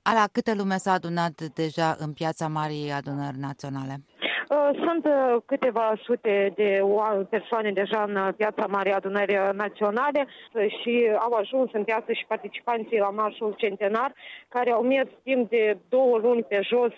La câte lume s-a adunat deja în Piața Marii Adunări Naționale? Sunt câteva sute de persoane deja în Piața Marii Adunări Naționale și au ajuns în piață și participanții la marșul centenar, care au mers timp de 2 luni pe jos,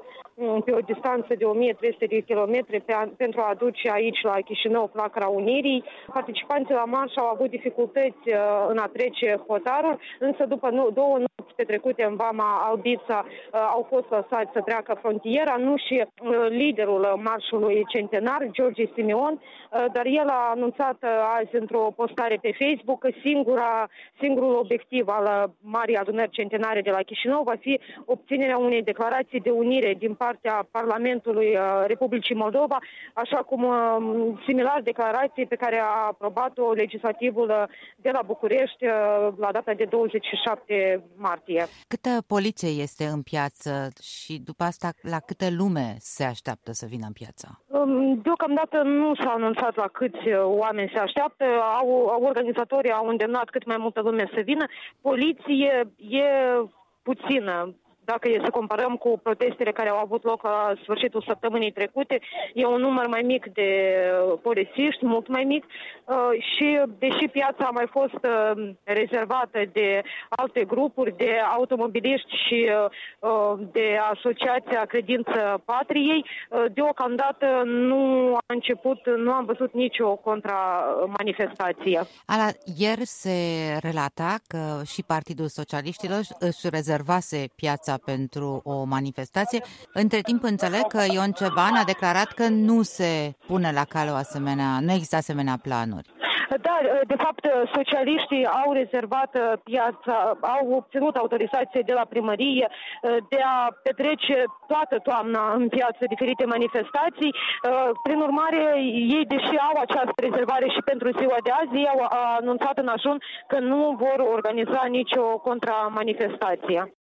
pe o distanță de 1300 de kilometri pentru a aduce aici la Chișinău Flacăra Unirii. Participanții la marș au avut dificultăți în a trece hotarul, însă după 2 nopți petrecute în Vama Albița au fost lăsați să treacă frontiera, nu și liderul marșului centenar, George Simeon, dar el a anunțat azi într-o postare pe Facebook că singurul obiectiv al Marii Adunări Centenare de la Chișinău va fi obținerea unei declarații de unire din partea Parlamentului Republicii Moldova, așa cum similar declarații pe care a aprobat-o legislativul de la București la data de 27 martie. Câtă poliție este în piață și după asta la câte lume se așteaptă să vină în piață? Deocamdată nu s-a anunțat la câți oameni se așteaptă. Organizatorii au îndemnat cât mai multă lume să vină. Poliție e puțină. Dacă e să comparăm cu protestele care au avut loc la sfârșitul săptămânii trecute, e un număr mai mic de polițiști, mult mai mic, și deși piața a mai fost rezervată de alte grupuri, de automobiliști și de Asociația Credință Patriei, deocamdată nu am văzut nicio contramanifestație. Ieri se relata că și Partidul Socialiștilor își rezervase piața pentru o manifestație. Între timp înțeleg că Ion Ceban a declarat că nu se pune la cale nu există asemenea planuri. Da, de fapt, socialiștii au rezervat piața, au obținut autorizație de la primărie de a petrece toată toamna în piață diferite manifestații. Prin urmare, ei, deși au această rezervare și pentru ziua de azi, ei au anunțat în ajun că nu vor organiza nicio contramanifestație.